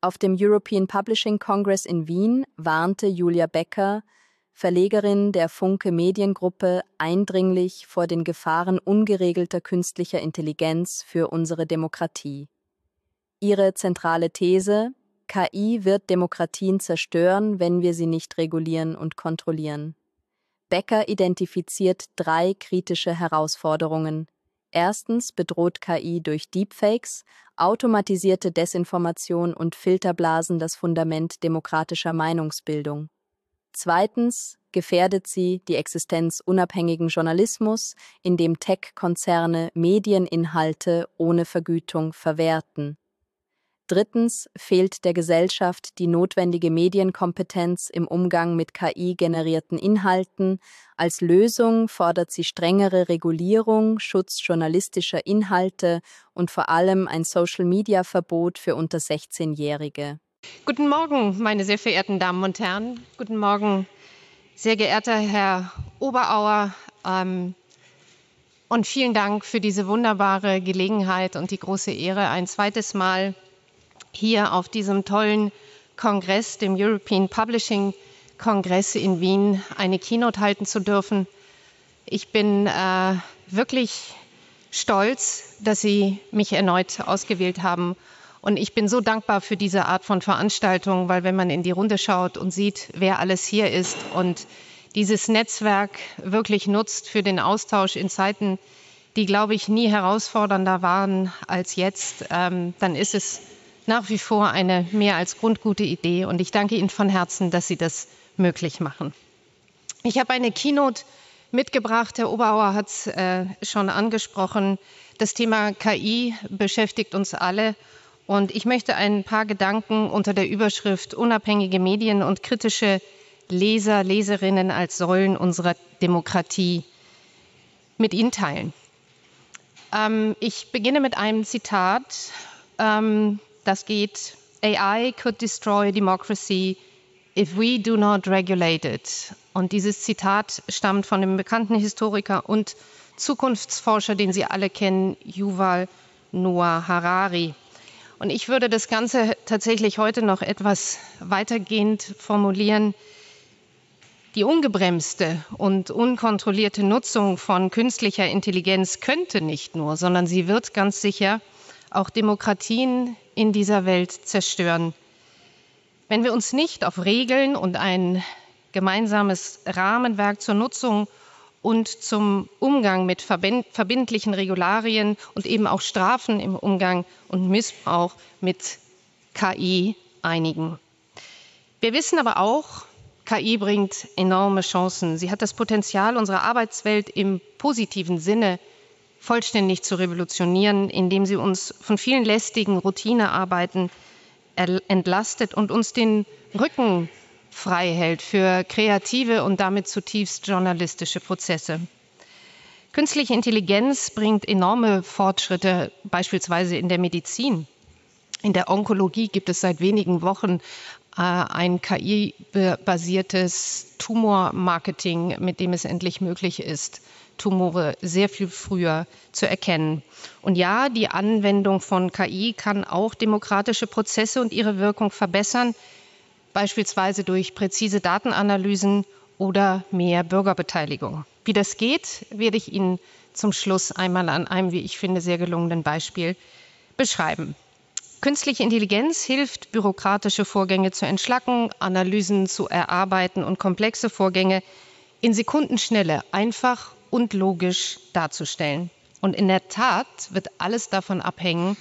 Auf dem European Publishing Congress in Wien warnte Julia Becker, Verlegerin der Funke Mediengruppe, eindringlich vor den Gefahren ungeregelter künstlicher Intelligenz für unsere Demokratie. Ihre zentrale These: KI wird Demokratien zerstören, wenn wir sie nicht regulieren und kontrollieren. Becker identifiziert 3 kritische Herausforderungen. Erstens bedroht KI durch Deepfakes, automatisierte Desinformation und Filterblasen das Fundament demokratischer Meinungsbildung. Zweitens gefährdet sie die Existenz unabhängigen Journalismus, indem Tech-Konzerne Medieninhalte ohne Vergütung verwerten. Drittens fehlt der Gesellschaft die notwendige Medienkompetenz im Umgang mit KI-generierten Inhalten. Als Lösung fordert sie strengere Regulierung, Schutz journalistischer Inhalte und vor allem ein Social-Media-Verbot für unter 16-Jährige. Guten Morgen, meine sehr verehrten Damen und Herren. Guten Morgen, sehr geehrter Herr Oberauer. Und vielen Dank für diese wunderbare Gelegenheit und die große Ehre, ein zweites Mal hier auf diesem tollen Kongress, dem European Publishing Kongress in Wien, eine Keynote halten zu dürfen. Ich bin wirklich stolz, dass Sie mich erneut ausgewählt haben. Und ich bin so dankbar für diese Art von Veranstaltung, weil wenn man in die Runde schaut und sieht, wer alles hier ist und dieses Netzwerk wirklich nutzt für den Austausch in Zeiten, die, glaube ich, nie herausfordernder waren als jetzt, dann ist es nach wie vor eine mehr als grundgute Idee. Und ich danke Ihnen von Herzen, dass Sie das möglich machen. Ich habe eine Keynote mitgebracht. Herr Oberauer hat es schon angesprochen. Das Thema KI beschäftigt uns alle. Und ich möchte ein paar Gedanken unter der Überschrift Unabhängige Medien und kritische Leser, Leserinnen als Säulen unserer Demokratie mit Ihnen teilen. Ich beginne mit einem Zitat, das geht: AI could destroy democracy if we do not regulate it. Und dieses Zitat stammt von dem bekannten Historiker und Zukunftsforscher, den Sie alle kennen, Yuval Noah Harari. Und ich würde das Ganze tatsächlich heute noch etwas weitergehend formulieren. Die ungebremste und unkontrollierte Nutzung von künstlicher Intelligenz könnte nicht nur, sondern sie wird ganz sicher auch Demokratien in dieser Welt zerstören. Wenn wir uns nicht auf Regeln und ein gemeinsames Rahmenwerk zur Nutzung und zum Umgang mit verbindlichen Regularien und eben auch Strafen im Umgang und Missbrauch mit KI einigen. Wir wissen aber auch, KI bringt enorme Chancen. Sie hat das Potenzial, unsere Arbeitswelt im positiven Sinne vollständig zu revolutionieren, indem sie uns von vielen lästigen Routinearbeiten entlastet und uns den Rücken frei hält für kreative und damit zutiefst journalistische Prozesse. Künstliche Intelligenz bringt enorme Fortschritte, beispielsweise in der Medizin. In der Onkologie gibt es seit wenigen Wochen ein KI-basiertes Tumormarketing, mit dem es endlich möglich ist, Tumore sehr viel früher zu erkennen. Und ja, die Anwendung von KI kann auch demokratische Prozesse und ihre Wirkung verbessern, beispielsweise durch präzise Datenanalysen oder mehr Bürgerbeteiligung. Wie das geht, werde ich Ihnen zum Schluss einmal an einem, wie ich finde, sehr gelungenen Beispiel beschreiben. Künstliche Intelligenz hilft, bürokratische Vorgänge zu entschlacken, Analysen zu erarbeiten und komplexe Vorgänge in Sekundenschnelle einfach und logisch darzustellen. Und in der Tat wird alles davon abhängen,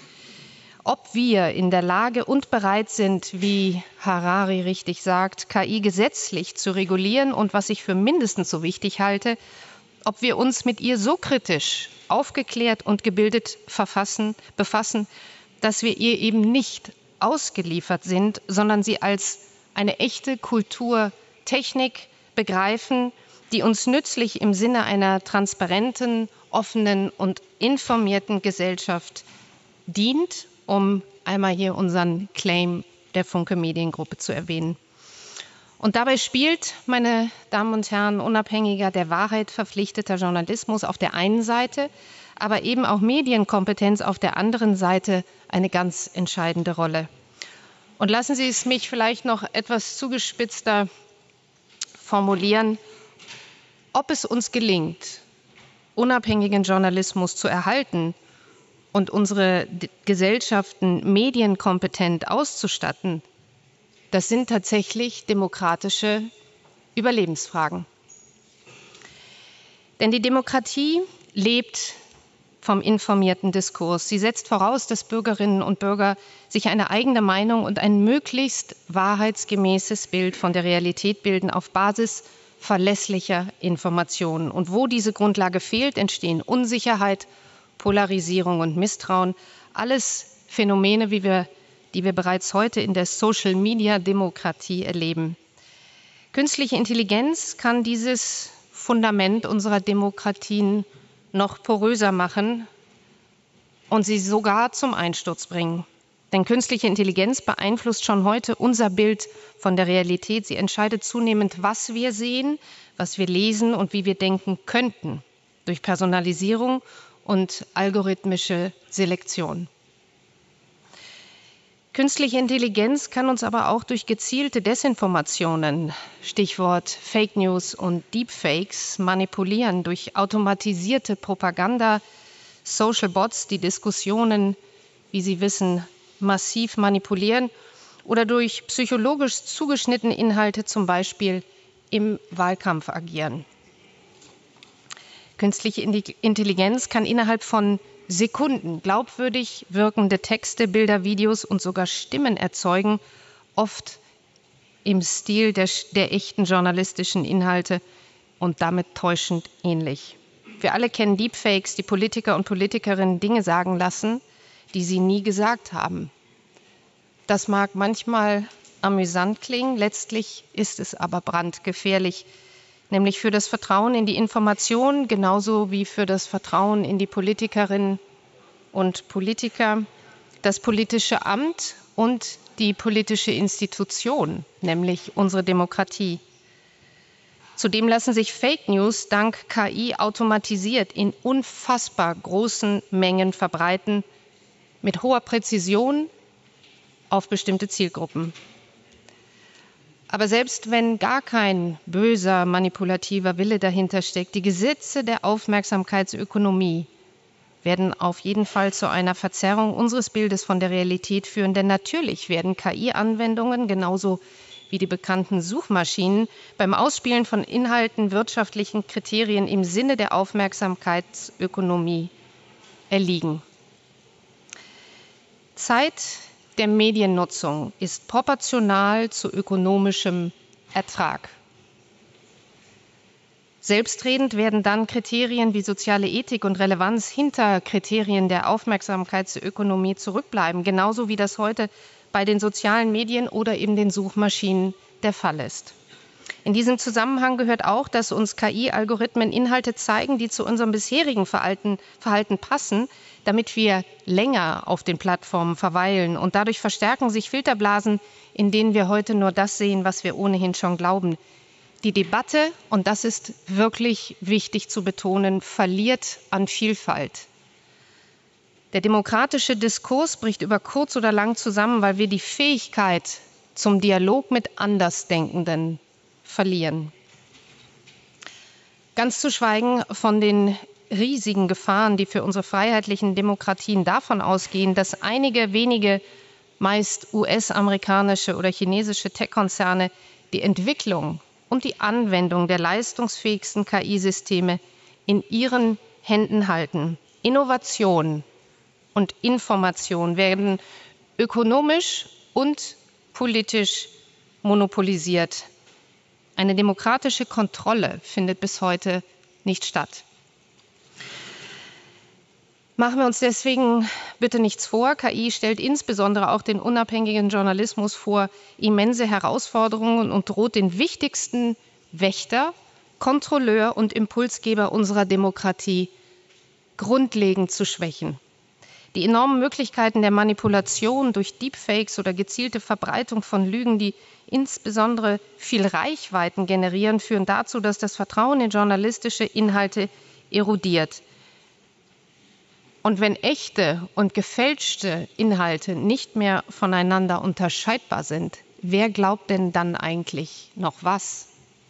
ob wir in der Lage und bereit sind, wie Harari richtig sagt, KI gesetzlich zu regulieren und, was ich für mindestens so wichtig halte, ob wir uns mit ihr so kritisch, aufgeklärt und gebildet befassen, dass wir ihr eben nicht ausgeliefert sind, sondern sie als eine echte Kulturtechnik begreifen, die uns nützlich im Sinne einer transparenten, offenen und informierten Gesellschaft dient, um einmal hier unseren Claim der Funke Mediengruppe zu erwähnen. Und dabei spielt, meine Damen und Herren, unabhängiger, der Wahrheit verpflichteter Journalismus auf der einen Seite, aber eben auch Medienkompetenz auf der anderen Seite eine ganz entscheidende Rolle. Und lassen Sie es mich vielleicht noch etwas zugespitzter formulieren. Ob es uns gelingt, unabhängigen Journalismus zu erhalten und unsere Gesellschaften medienkompetent auszustatten, das sind tatsächlich demokratische Überlebensfragen. Denn die Demokratie lebt vom informierten Diskurs. Sie setzt voraus, dass Bürgerinnen und Bürger sich eine eigene Meinung und ein möglichst wahrheitsgemäßes Bild von der Realität bilden auf Basis verlässlicher Informationen. Und wo diese Grundlage fehlt, entstehen Unsicherheit, Polarisierung und Misstrauen. Alles Phänomene, die wir bereits heute in der Social-Media-Demokratie erleben. Künstliche Intelligenz kann dieses Fundament unserer Demokratien noch poröser machen und sie sogar zum Einsturz bringen. Denn künstliche Intelligenz beeinflusst schon heute unser Bild von der Realität. Sie entscheidet zunehmend, was wir sehen, was wir lesen und wie wir denken könnten, durch Personalisierung und algorithmische Selektion. Künstliche Intelligenz kann uns aber auch durch gezielte Desinformationen, Stichwort Fake News und Deepfakes, manipulieren, durch automatisierte Propaganda, Social Bots, die Diskussionen, wie Sie wissen, massiv manipulieren oder durch psychologisch zugeschnittene Inhalte, zum Beispiel im Wahlkampf agieren. Künstliche Intelligenz kann innerhalb von Sekunden glaubwürdig wirkende Texte, Bilder, Videos und sogar Stimmen erzeugen, oft im Stil der echten journalistischen Inhalte und damit täuschend ähnlich. Wir alle kennen Deepfakes, die Politiker und Politikerinnen Dinge sagen lassen, die sie nie gesagt haben. Das mag manchmal amüsant klingen, letztlich ist es aber brandgefährlich, nämlich für das Vertrauen in die Information, genauso wie für das Vertrauen in die Politikerinnen und Politiker, das politische Amt und die politische Institution, nämlich unsere Demokratie. Zudem lassen sich Fake News dank KI automatisiert in unfassbar großen Mengen verbreiten, mit hoher Präzision auf bestimmte Zielgruppen. Aber selbst wenn gar kein böser, manipulativer Wille dahinter steckt, die Gesetze der Aufmerksamkeitsökonomie werden auf jeden Fall zu einer Verzerrung unseres Bildes von der Realität führen. Denn natürlich werden KI-Anwendungen, genauso wie die bekannten Suchmaschinen, beim Ausspielen von Inhalten wirtschaftlichen Kriterien im Sinne der Aufmerksamkeitsökonomie erliegen. Zeit der Mediennutzung ist proportional zu ökonomischem Ertrag. Selbstredend werden dann Kriterien wie soziale Ethik und Relevanz hinter Kriterien der Aufmerksamkeitsökonomie zurückbleiben, genauso wie das heute bei den sozialen Medien oder eben den Suchmaschinen der Fall ist. In diesem Zusammenhang gehört auch, dass uns KI-Algorithmen Inhalte zeigen, die zu unserem bisherigen Verhalten passen, damit wir länger auf den Plattformen verweilen. Und dadurch verstärken sich Filterblasen, in denen wir heute nur das sehen, was wir ohnehin schon glauben. Die Debatte, und das ist wirklich wichtig zu betonen, verliert an Vielfalt. Der demokratische Diskurs bricht über kurz oder lang zusammen, weil wir die Fähigkeit zum Dialog mit Andersdenkenden verlieren. Ganz zu schweigen von den riesigen Gefahren, die für unsere freiheitlichen Demokratien davon ausgehen, dass einige wenige, meist US-amerikanische oder chinesische Tech-Konzerne, die Entwicklung und die Anwendung der leistungsfähigsten KI-Systeme in ihren Händen halten. Innovation und Information werden ökonomisch und politisch monopolisiert. Eine demokratische Kontrolle findet bis heute nicht statt. Machen wir uns deswegen bitte nichts vor. KI stellt insbesondere auch den unabhängigen Journalismus vor immense Herausforderungen und droht den wichtigsten Wächter, Kontrolleur und Impulsgeber unserer Demokratie grundlegend zu schwächen. Die enormen Möglichkeiten der Manipulation durch Deepfakes oder gezielte Verbreitung von Lügen, die insbesondere viel Reichweiten generieren, führen dazu, dass das Vertrauen in journalistische Inhalte erodiert. Und wenn echte und gefälschte Inhalte nicht mehr voneinander unterscheidbar sind, wer glaubt denn dann eigentlich noch was?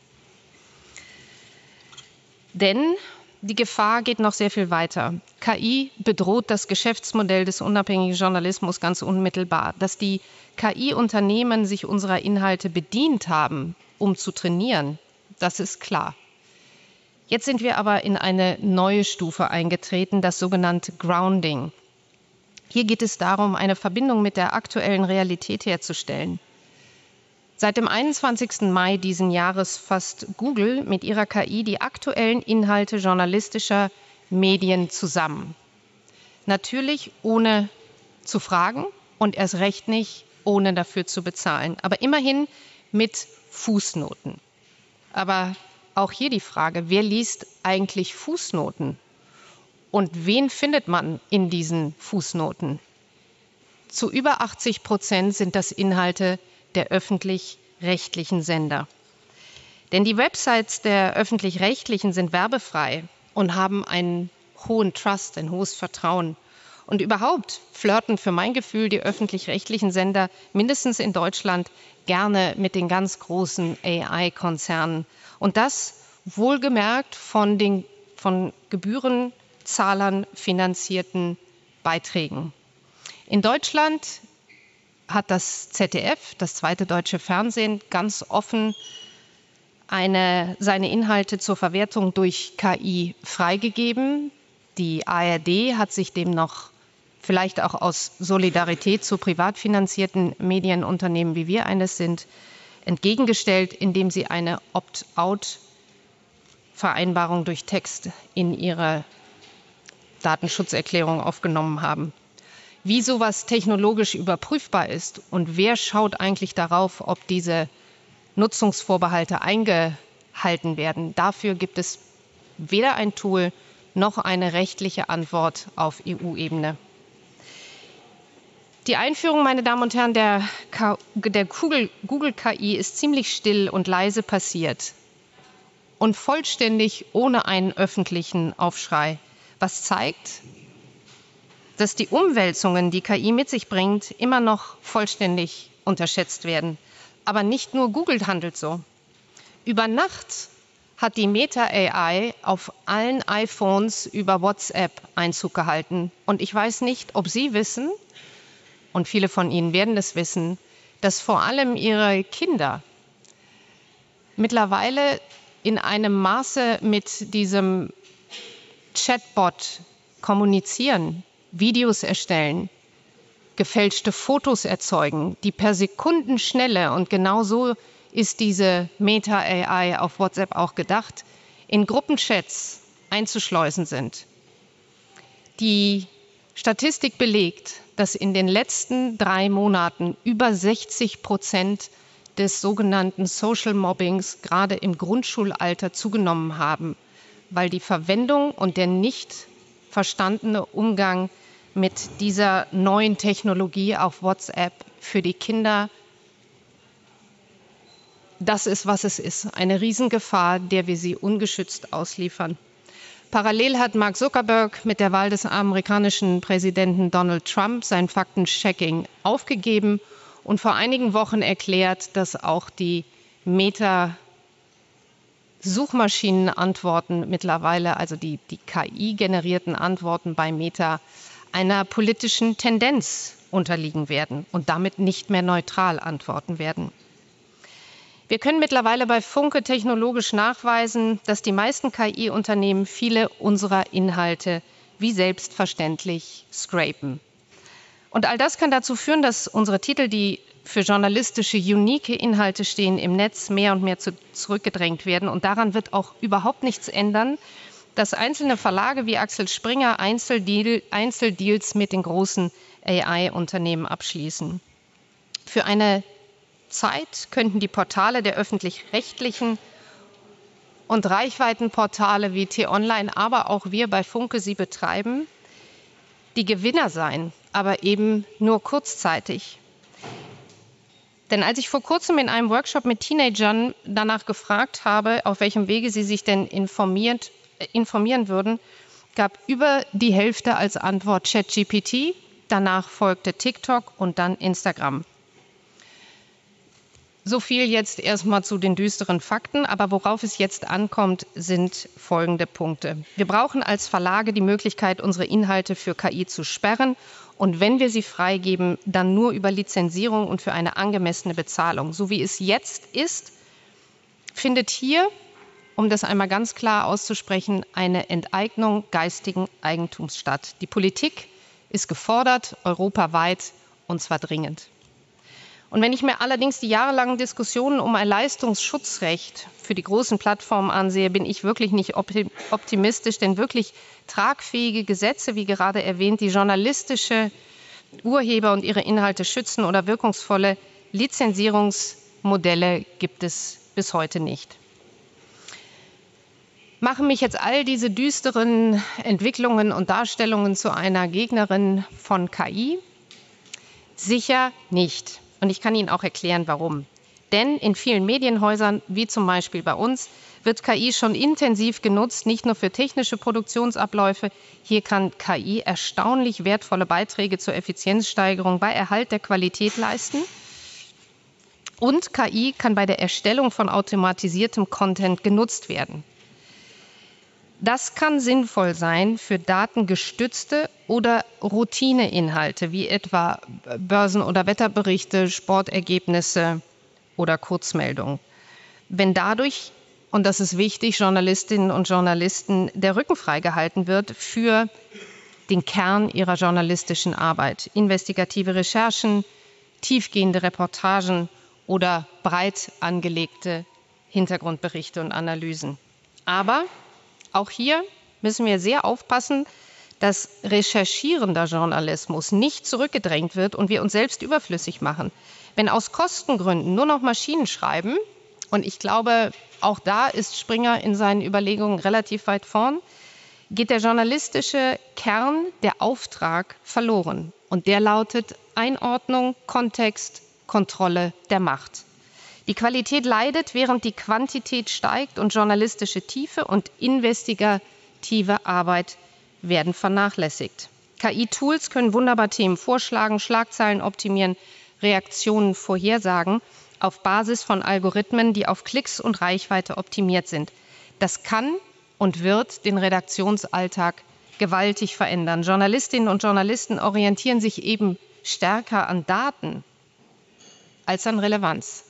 Denn die Gefahr geht noch sehr viel weiter. KI bedroht das Geschäftsmodell des unabhängigen Journalismus ganz unmittelbar. Dass die KI-Unternehmen sich unserer Inhalte bedient haben, um zu trainieren, das ist klar. Jetzt sind wir aber in eine neue Stufe eingetreten, das sogenannte Grounding. Hier geht es darum, eine Verbindung mit der aktuellen Realität herzustellen. Seit dem 21. Mai diesen Jahres fasst Google mit ihrer KI die aktuellen Inhalte journalistischer Medien zusammen. Natürlich ohne zu fragen und erst recht nicht ohne dafür zu bezahlen, aber immerhin mit Fußnoten. Aber auch hier die Frage, wer liest eigentlich Fußnoten? Und wen findet man in diesen Fußnoten? Zu über 80% sind das Inhalte der öffentlich-rechtlichen Sender. Denn die Websites der öffentlich-rechtlichen sind werbefrei und haben einen hohen Trust, ein hohes Vertrauen. Und überhaupt flirten für mein Gefühl die öffentlich-rechtlichen Sender, mindestens in Deutschland, gerne mit den ganz großen AI-Konzernen. Und das wohlgemerkt von Gebührenzahlern finanzierten Beiträgen. In Deutschland hat das ZDF, das zweite deutsche Fernsehen, ganz offen seine Inhalte zur Verwertung durch KI freigegeben. Die ARD hat sich dem noch vielleicht auch aus Solidarität zu privat finanzierten Medienunternehmen, wie wir eines sind, entgegengestellt, indem sie eine Opt-out-Vereinbarung durch Text in ihre Datenschutzerklärung aufgenommen haben. Wie sowas technologisch überprüfbar ist und wer schaut eigentlich darauf, ob diese Nutzungsvorbehalte eingehalten werden, dafür gibt es weder ein Tool noch eine rechtliche Antwort auf EU-Ebene. Die Einführung, meine Damen und Herren, der Google-KI ist ziemlich still und leise passiert und vollständig ohne einen öffentlichen Aufschrei, was zeigt, dass die Umwälzungen, die KI mit sich bringt, immer noch vollständig unterschätzt werden. Aber nicht nur Google handelt so. Über Nacht hat die Meta AI auf allen iPhones über WhatsApp Einzug gehalten. Und ich weiß nicht, ob Sie wissen, und viele von Ihnen werden es wissen, dass vor allem Ihre Kinder mittlerweile in einem Maße mit diesem Chatbot kommunizieren, Videos erstellen, gefälschte Fotos erzeugen, die per Sekundenschnelle, und genau so ist diese Meta AI auf WhatsApp auch gedacht, in Gruppenchats einzuschleusen sind. Die Statistik belegt, dass in den letzten 3 Monaten über 60% des sogenannten Social Mobbings gerade im Grundschulalter zugenommen haben, weil die Verwendung und der nicht verstandene Umgang mit dieser neuen Technologie auf WhatsApp für die Kinder, das ist, was es ist. Eine Riesengefahr, der wir sie ungeschützt ausliefern. Parallel hat Mark Zuckerberg mit der Wahl des amerikanischen Präsidenten Donald Trump sein Faktenchecking aufgegeben und vor einigen Wochen erklärt, dass auch die Meta-Suchmaschinenantworten mittlerweile, also die KI-generierten Antworten bei Meta, einer politischen Tendenz unterliegen werden und damit nicht mehr neutral antworten werden. Wir können mittlerweile bei Funke technologisch nachweisen, dass die meisten KI-Unternehmen viele unserer Inhalte wie selbstverständlich scrapen. Und all das kann dazu führen, dass unsere Titel, die für journalistische, unique Inhalte stehen, im Netz mehr und mehr zurückgedrängt werden. Und daran wird auch überhaupt nichts ändern, dass einzelne Verlage wie Axel Springer Einzeldeals mit den großen AI-Unternehmen abschließen. Für eine Zeit könnten die Portale der öffentlich-rechtlichen und Reichweitenportale wie T-Online, aber auch wir bei Funke sie betreiben, die Gewinner sein, aber eben nur kurzzeitig. Denn als ich vor kurzem in einem Workshop mit Teenagern danach gefragt habe, auf welchem Wege sie sich denn informieren würden, gab über die Hälfte als Antwort ChatGPT, danach folgte TikTok und dann Instagram. So viel jetzt erstmal zu den düsteren Fakten, aber worauf es jetzt ankommt, sind folgende Punkte. Wir brauchen als Verlage die Möglichkeit, unsere Inhalte für KI zu sperren und wenn wir sie freigeben, dann nur über Lizenzierung und für eine angemessene Bezahlung. So wie es jetzt ist, findet hier, um das einmal ganz klar auszusprechen, eine Enteignung geistigen Eigentums statt. Die Politik ist gefordert, europaweit, und zwar dringend. Und wenn ich mir allerdings die jahrelangen Diskussionen um ein Leistungsschutzrecht für die großen Plattformen ansehe, bin ich wirklich nicht optimistisch, denn wirklich tragfähige Gesetze, wie gerade erwähnt, die journalistische Urheber und ihre Inhalte schützen oder wirkungsvolle Lizenzierungsmodelle gibt es bis heute nicht. Machen mich jetzt all diese düsteren Entwicklungen und Darstellungen zu einer Gegnerin von KI? Sicher nicht. Und ich kann Ihnen auch erklären, warum. Denn in vielen Medienhäusern, wie zum Beispiel bei uns, wird KI schon intensiv genutzt, nicht nur für technische Produktionsabläufe. Hier kann KI erstaunlich wertvolle Beiträge zur Effizienzsteigerung bei Erhalt der Qualität leisten. Und KI kann bei der Erstellung von automatisiertem Content genutzt werden. Das kann sinnvoll sein für datengestützte oder Routineinhalte, wie etwa Börsen- oder Wetterberichte, Sportergebnisse oder Kurzmeldungen. Wenn dadurch, und das ist wichtig, Journalistinnen und Journalisten der Rücken freigehalten wird für den Kern ihrer journalistischen Arbeit, investigative Recherchen, tiefgehende Reportagen oder breit angelegte Hintergrundberichte und Analysen. Aber auch hier müssen wir sehr aufpassen, dass recherchierender Journalismus nicht zurückgedrängt wird und wir uns selbst überflüssig machen. Wenn aus Kostengründen nur noch Maschinen schreiben, und ich glaube, auch da ist Springer in seinen Überlegungen relativ weit vorn, geht der journalistische Kern, der Auftrag, verloren. Und der lautet Einordnung, Kontext, Kontrolle der Macht. Die Qualität leidet, während die Quantität steigt und journalistische Tiefe und investigative Arbeit werden vernachlässigt. KI-Tools können wunderbar Themen vorschlagen, Schlagzeilen optimieren, Reaktionen vorhersagen auf Basis von Algorithmen, die auf Klicks und Reichweite optimiert sind. Das kann und wird den Redaktionsalltag gewaltig verändern. Journalistinnen und Journalisten orientieren sich eben stärker an Daten als an Relevanz.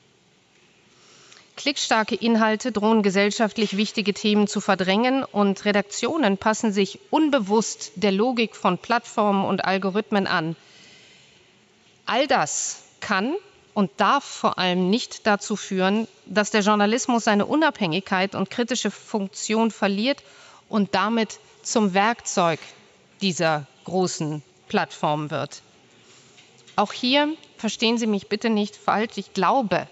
Klickstarke Inhalte drohen gesellschaftlich wichtige Themen zu verdrängen und Redaktionen passen sich unbewusst der Logik von Plattformen und Algorithmen an. All das kann und darf vor allem nicht dazu führen, dass der Journalismus seine Unabhängigkeit und kritische Funktion verliert und damit zum Werkzeug dieser großen Plattformen wird. Auch hier verstehen Sie mich bitte nicht falsch, ich glaube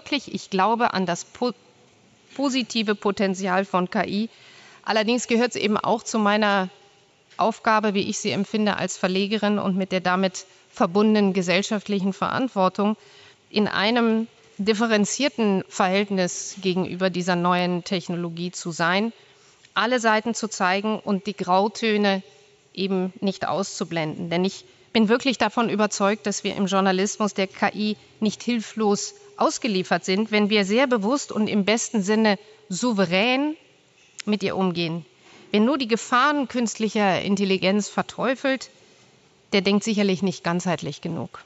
an das positive Potenzial von KI. Allerdings gehört es eben auch zu meiner Aufgabe, wie ich sie empfinde, als Verlegerin und mit der damit verbundenen gesellschaftlichen Verantwortung, in einem differenzierten Verhältnis gegenüber dieser neuen Technologie zu sein, alle Seiten zu zeigen und die Grautöne eben nicht auszublenden. Denn ich bin wirklich davon überzeugt, dass wir im Journalismus der KI nicht hilflos ausgeliefert sind, wenn wir sehr bewusst und im besten Sinne souverän mit ihr umgehen. Wer nur die Gefahren künstlicher Intelligenz verteufelt, der denkt sicherlich nicht ganzheitlich genug.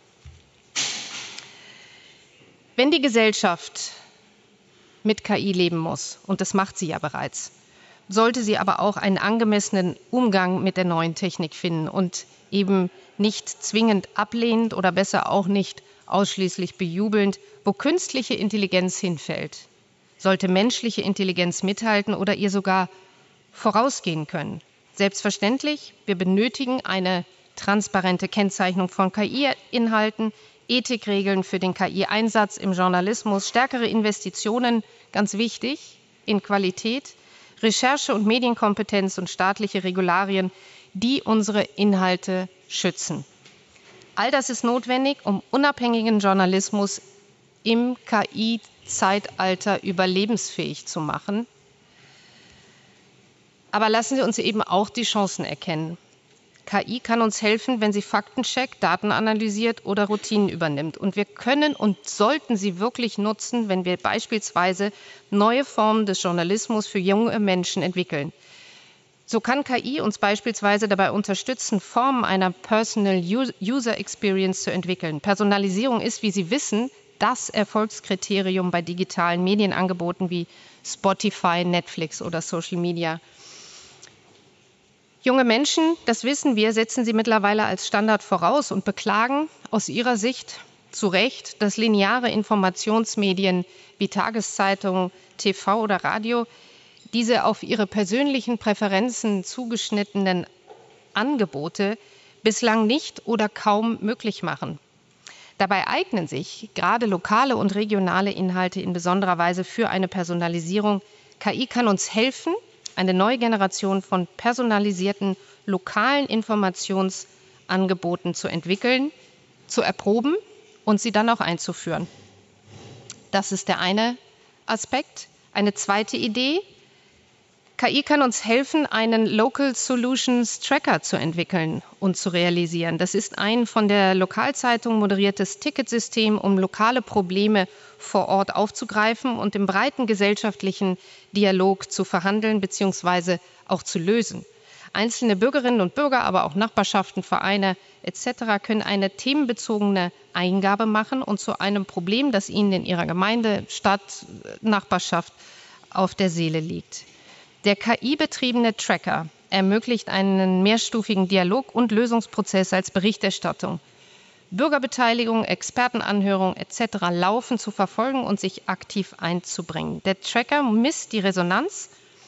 Wenn die Gesellschaft mit KI leben muss, und das macht sie ja bereits, sollte sie aber auch einen angemessenen Umgang mit der neuen Technik finden und eben nicht zwingend ablehnend oder besser auch nicht ausschließlich bejubelnd, wo künstliche Intelligenz hinfällt. Sollte menschliche Intelligenz mithalten oder ihr sogar vorausgehen können. Selbstverständlich, wir benötigen eine transparente Kennzeichnung von KI-Inhalten, Ethikregeln für den KI-Einsatz im Journalismus, stärkere Investitionen, ganz wichtig, in Qualität, Recherche- und Medienkompetenz und staatliche Regularien, die unsere Inhalte schützen. All das ist notwendig, um unabhängigen Journalismus im KI-Zeitalter überlebensfähig zu machen. Aber lassen Sie uns eben auch die Chancen erkennen. KI kann uns helfen, wenn sie Fakten checkt, Daten analysiert oder Routinen übernimmt. Und wir können und sollten sie wirklich nutzen, wenn wir beispielsweise neue Formen des Journalismus für junge Menschen entwickeln. So kann KI uns beispielsweise dabei unterstützen, Formen einer Personal User Experience zu entwickeln. Personalisierung ist, wie Sie wissen, das Erfolgskriterium bei digitalen Medienangeboten wie Spotify, Netflix oder Social Media. Junge Menschen, das wissen wir, setzen sie mittlerweile als Standard voraus und beklagen aus ihrer Sicht zu Recht, dass lineare Informationsmedien wie Tageszeitungen, TV oder Radio diese auf ihre persönlichen Präferenzen zugeschnittenen Angebote bislang nicht oder kaum möglich machen. Dabei eignen sich gerade lokale und regionale Inhalte in besonderer Weise für eine Personalisierung. KI kann uns helfen, eine neue Generation von personalisierten lokalen Informationsangeboten zu entwickeln, zu erproben und sie dann auch einzuführen. Das ist der eine Aspekt. Eine zweite Idee: KI kann uns helfen, einen Local Solutions Tracker zu entwickeln und zu realisieren. Das ist ein von der Lokalzeitung moderiertes Ticketsystem, um lokale Probleme vor Ort aufzugreifen und im breiten gesellschaftlichen Dialog zu verhandeln bzw. auch zu lösen. Einzelne Bürgerinnen und Bürger, aber auch Nachbarschaften, Vereine etc. können eine themenbezogene Eingabe machen und zu einem Problem, das ihnen in ihrer Gemeinde, Stadt, Nachbarschaft auf der Seele liegt. Der KI-betriebene Tracker ermöglicht einen mehrstufigen Dialog und Lösungsprozess als Berichterstattung. Bürgerbeteiligung, Expertenanhörung etc. laufen zu verfolgen und sich aktiv einzubringen. Der Tracker misst die Resonanz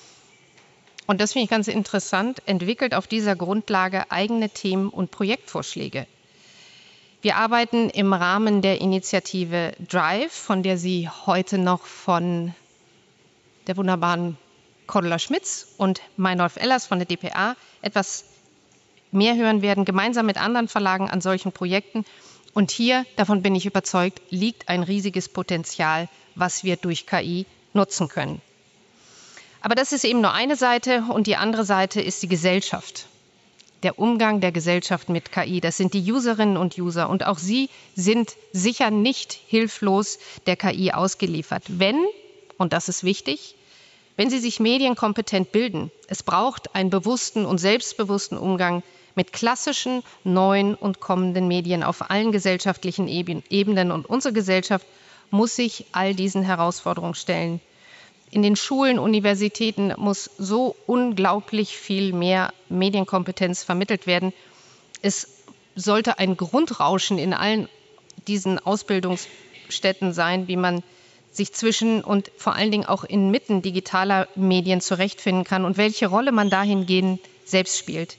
und das finde ich ganz interessant, entwickelt auf dieser Grundlage eigene Themen und Projektvorschläge. Wir arbeiten im Rahmen der Initiative Drive, von der Sie heute noch von der wunderbaren Cordula Schmitz und Meinolf Ellers von der dpa etwas mehr hören werden, gemeinsam mit anderen Verlagen an solchen Projekten. Und hier, davon bin ich überzeugt, liegt ein riesiges Potenzial, was wir durch KI nutzen können. Aber das ist eben nur eine Seite und die andere Seite ist die Gesellschaft. Der Umgang der Gesellschaft mit KI, das sind die Userinnen und User. Und auch sie sind sicher nicht hilflos der KI ausgeliefert. Wenn, und das ist wichtig, wenn sie sich medienkompetent bilden. Es braucht einen bewussten und selbstbewussten Umgang mit klassischen, neuen und kommenden Medien auf allen gesellschaftlichen Ebenen. Und unsere Gesellschaft muss sich all diesen Herausforderungen stellen. In den Schulen, Universitäten muss so unglaublich viel mehr Medienkompetenz vermittelt werden. Es sollte ein Grundrauschen in allen diesen Ausbildungsstätten sein, wie man sich zwischen und vor allen Dingen auch inmitten digitaler Medien zurechtfinden kann und welche Rolle man dahingehend selbst spielt.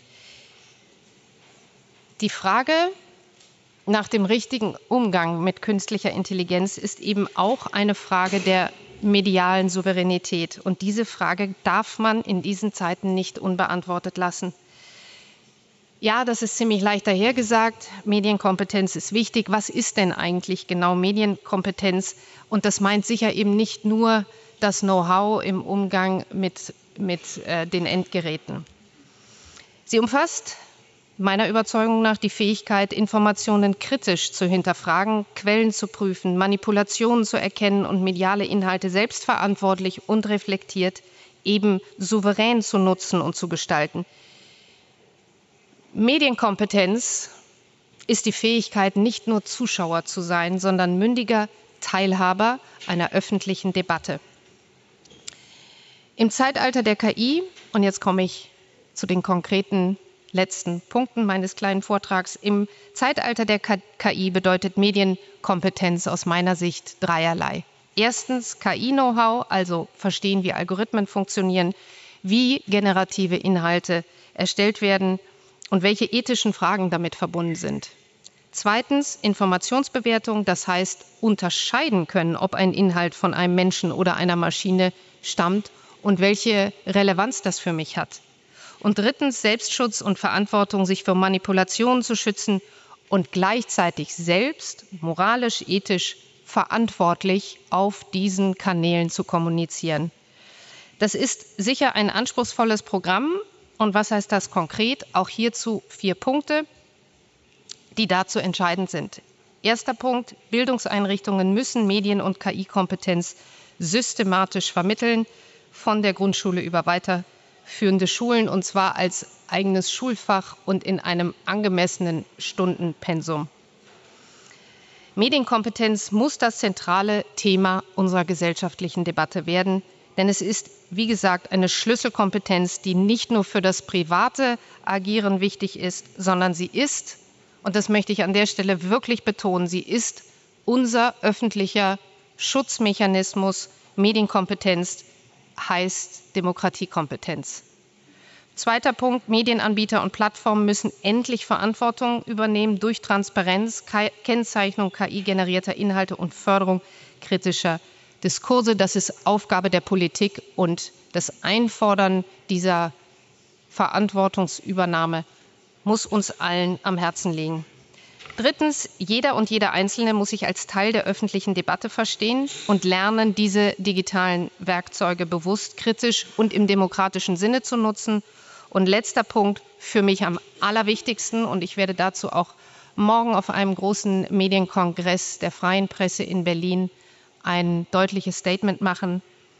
Die Frage nach dem richtigen Umgang mit künstlicher Intelligenz ist eben auch eine Frage der medialen Souveränität. Und diese Frage darf man in diesen Zeiten nicht unbeantwortet lassen. Ja, das ist ziemlich leicht dahergesagt. Medienkompetenz ist wichtig. Was ist denn eigentlich genau Medienkompetenz? Und das meint sicher eben nicht nur das Know-how im Umgang mit den Endgeräten. Sie umfasst meiner Überzeugung nach die Fähigkeit, Informationen kritisch zu hinterfragen, Quellen zu prüfen, Manipulationen zu erkennen und mediale Inhalte selbstverantwortlich und reflektiert, eben souverän zu nutzen und zu gestalten. Medienkompetenz ist die Fähigkeit, nicht nur Zuschauer zu sein, sondern mündiger Teilhaber einer öffentlichen Debatte. Im Zeitalter der KI, und jetzt komme ich zu den konkreten letzten Punkten meines kleinen Vortrags, im Zeitalter der KI bedeutet Medienkompetenz aus meiner Sicht dreierlei. Erstens KI-Know-how, also verstehen, wie Algorithmen funktionieren, wie generative Inhalte erstellt werden und welche ethischen Fragen damit verbunden sind. Zweitens Informationsbewertung, das heißt unterscheiden können, ob ein Inhalt von einem Menschen oder einer Maschine stammt und welche Relevanz das für mich hat. Und drittens Selbstschutz und Verantwortung, sich vor Manipulationen zu schützen und gleichzeitig selbst moralisch, ethisch verantwortlich auf diesen Kanälen zu kommunizieren. Das ist sicher ein anspruchsvolles Programm. Und was heißt das konkret? Auch hierzu 4 Punkte, die dazu entscheidend sind. Erster Punkt: Bildungseinrichtungen müssen Medien- und KI-Kompetenz systematisch vermitteln, von der Grundschule über weiterführende Schulen, und zwar als eigenes Schulfach und in einem angemessenen Stundenpensum. Medienkompetenz muss das zentrale Thema unserer gesellschaftlichen Debatte werden, denn es ist, wie gesagt, eine Schlüsselkompetenz, die nicht nur für das private Agieren wichtig ist, sondern sie ist, und das möchte ich an der Stelle wirklich betonen, sie ist unser öffentlicher Schutzmechanismus. Medienkompetenz heißt Demokratiekompetenz. Zweiter Punkt: Medienanbieter und Plattformen müssen endlich Verantwortung übernehmen durch Transparenz, Kennzeichnung KI-generierter Inhalte und Förderung kritischer Diskurse. Das ist Aufgabe der Politik, und das Einfordern dieser Verantwortungsübernahme muss uns allen am Herzen liegen. Drittens: Jeder und jede Einzelne muss sich als Teil der öffentlichen Debatte verstehen und lernen, diese digitalen Werkzeuge bewusst, kritisch und im demokratischen Sinne zu nutzen. Und letzter Punkt, für mich am allerwichtigsten, und ich werde dazu auch morgen auf einem großen Medienkongress der Freien Presse in Berlin ein deutliches Statement machen: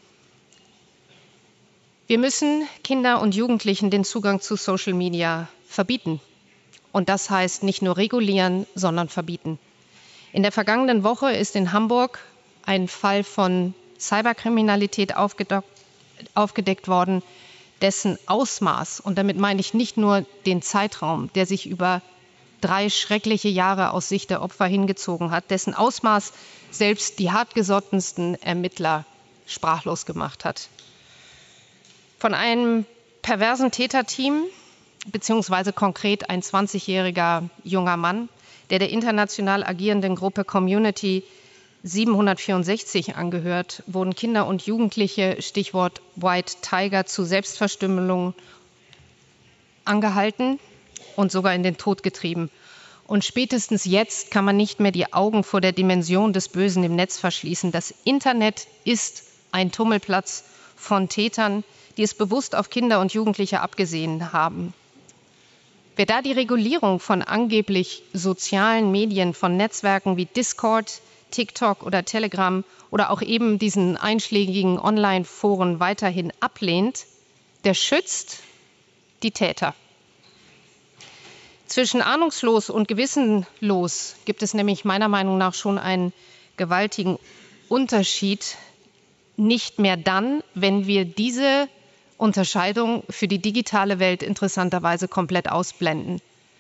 Wir müssen Kindern und Jugendlichen den Zugang zu Social Media verbieten. Und das heißt nicht nur regulieren, sondern verbieten. In der vergangenen Woche ist in Hamburg ein Fall von Cyberkriminalität aufgedeckt worden, dessen Ausmaß, und damit meine ich nicht nur den Zeitraum, der sich über 3 schreckliche Jahre aus Sicht der Opfer hingezogen hat, dessen Ausmaß selbst die hartgesottensten Ermittler sprachlos gemacht hat. Von einem perversen Täterteam, beziehungsweise konkret ein 20-jähriger junger Mann, der international agierenden Gruppe Community 764 angehört, wurden Kinder und Jugendliche, Stichwort White Tiger, zu Selbstverstümmelung angehalten und sogar in den Tod getrieben. Und spätestens jetzt kann man nicht mehr die Augen vor der Dimension des Bösen im Netz verschließen. Das Internet ist ein Tummelplatz von Tätern, die es bewusst auf Kinder und Jugendliche abgesehen haben. Wer da die Regulierung von angeblich sozialen Medien, von Netzwerken wie Discord, TikTok oder Telegram oder auch eben diesen einschlägigen Online-Foren weiterhin ablehnt, der schützt die Täter. Zwischen ahnungslos und gewissenlos gibt es nämlich meiner Meinung nach schon einen gewaltigen Unterschied. Nicht mehr dann, wenn wir diese Unterscheidung für die digitale Welt interessanterweise komplett ausblenden.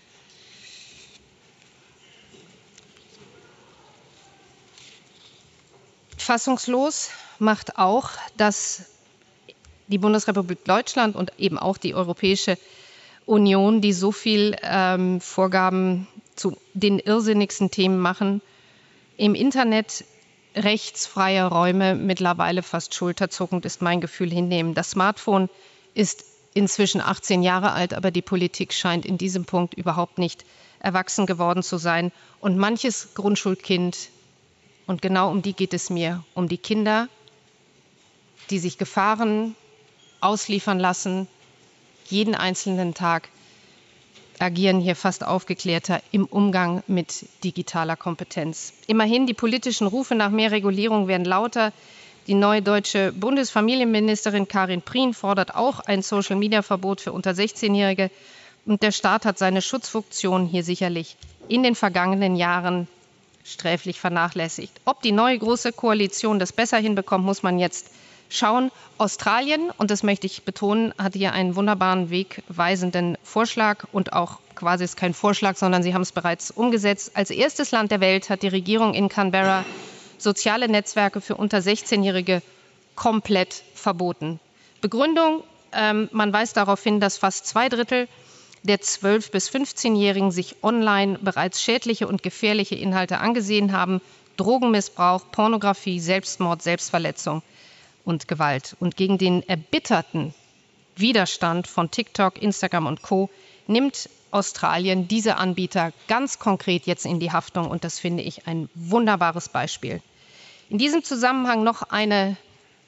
Fassungslos macht auch, dass die Bundesrepublik Deutschland und eben auch die Europäische Union, die so viel Vorgaben zu den irrsinnigsten Themen machen, im Internet rechtsfreie Räume mittlerweile fast schulterzuckend, ist mein Gefühl, hinnehmen. Das Smartphone ist inzwischen 18 Jahre alt, aber die Politik scheint in diesem Punkt überhaupt nicht erwachsen geworden zu sein. Und manches Grundschulkind, und genau um die geht es mir, um die Kinder, die sich Gefahren ausliefern lassen, jeden einzelnen Tag, agieren hier fast aufgeklärter im Umgang mit digitaler Kompetenz. Immerhin, die politischen Rufe nach mehr Regulierung werden lauter. Die neue deutsche Bundesfamilienministerin Karin Prien fordert auch ein Social-Media-Verbot für unter 16-Jährige. Und der Staat hat seine Schutzfunktion hier sicherlich in den vergangenen Jahren sträflich vernachlässigt. Ob die neue große Koalition das besser hinbekommt, muss man jetzt schauen. Australien, und das möchte ich betonen, hat hier einen wunderbaren wegweisenden Vorschlag, und auch quasi ist kein Vorschlag, sondern sie haben es bereits umgesetzt. Als erstes Land der Welt hat die Regierung in Canberra soziale Netzwerke für unter 16-Jährige komplett verboten. Begründung: Man weist darauf hin, dass fast 2/3 der 12- bis 15-Jährigen sich online bereits schädliche und gefährliche Inhalte angesehen haben: Drogenmissbrauch, Pornografie, Selbstmord, Selbstverletzung und Gewalt. Und gegen den erbitterten Widerstand von TikTok, Instagram und Co. nimmt Australien diese Anbieter ganz konkret jetzt in die Haftung, und das finde ich ein wunderbares Beispiel. In diesem Zusammenhang noch eine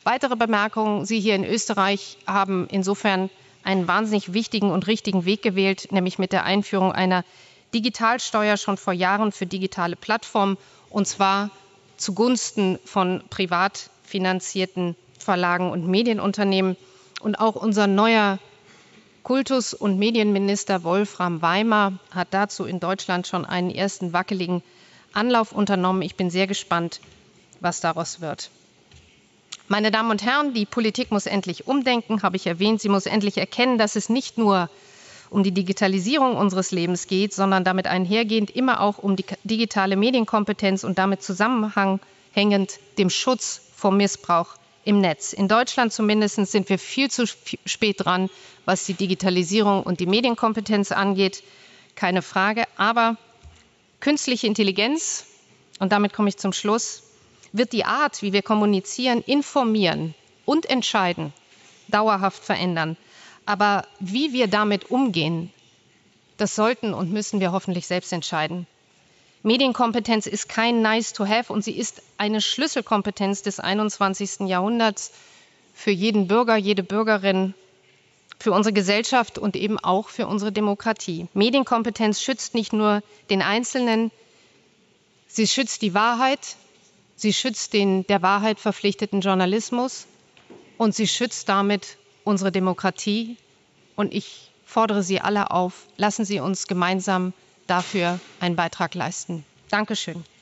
Weitere Bemerkungen: Sie hier in Österreich haben insofern einen wahnsinnig wichtigen und richtigen Weg gewählt, nämlich mit der Einführung einer Digitalsteuer schon vor Jahren für digitale Plattformen, und zwar zugunsten von privat finanzierten Verlagen und Medienunternehmen. Und auch unser neuer Kultus- und Medienminister Wolfram Weimar hat dazu in Deutschland schon einen ersten wackeligen Anlauf unternommen. Ich bin sehr gespannt, was daraus wird. Meine Damen und Herren, die Politik muss endlich umdenken, habe ich erwähnt. Sie muss endlich erkennen, dass es nicht nur um die Digitalisierung unseres Lebens geht, sondern damit einhergehend immer auch um die digitale Medienkompetenz und damit zusammenhängend dem Schutz vor Missbrauch im Netz. In Deutschland zumindest sind wir viel zu spät dran, was die Digitalisierung und die Medienkompetenz angeht. Keine Frage. Aber künstliche Intelligenz, und damit komme ich zum Schluss, wird die Art, wie wir kommunizieren, informieren und entscheiden, dauerhaft verändern. Aber wie wir damit umgehen, das sollten und müssen wir hoffentlich selbst entscheiden. Medienkompetenz ist kein Nice to have und sie ist eine Schlüsselkompetenz des 21. Jahrhunderts für jeden Bürger, jede Bürgerin, für unsere Gesellschaft und eben auch für unsere Demokratie. Medienkompetenz schützt nicht nur den Einzelnen, sie schützt die Wahrheit, sie schützt den der Wahrheit verpflichteten Journalismus und sie schützt damit unsere Demokratie. Und ich fordere Sie alle auf, lassen Sie uns gemeinsam dafür einen Beitrag leisten. Dankeschön.